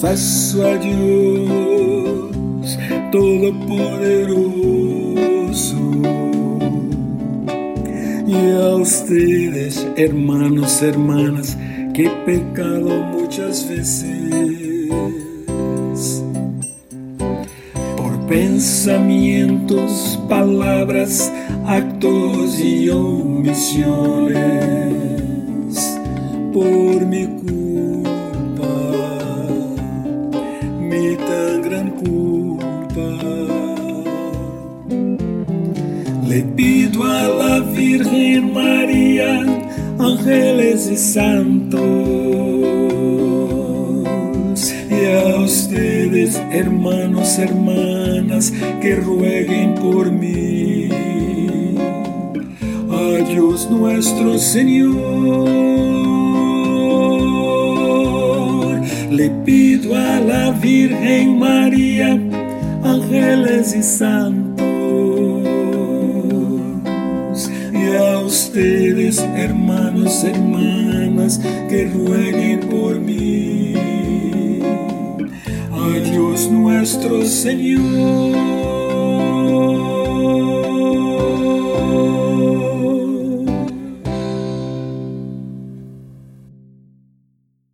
confeso a Dios Todopoderoso y a ustedes, hermanos, hermanas, que he pecado muchas veces por pensamientos, palabras, actos y omisiones, por mi culpa, mi tan gran culpa. Le pido a la Virgen María, ángeles y santos, y a ustedes, hermanos, hermanas, que rueguen por mí. A Dios nuestro Señor, le pido a la Virgen María, ángeles y santos, y a ustedes, hermanos, hermanas, que rueguen por mí. A Dios nuestro Señor.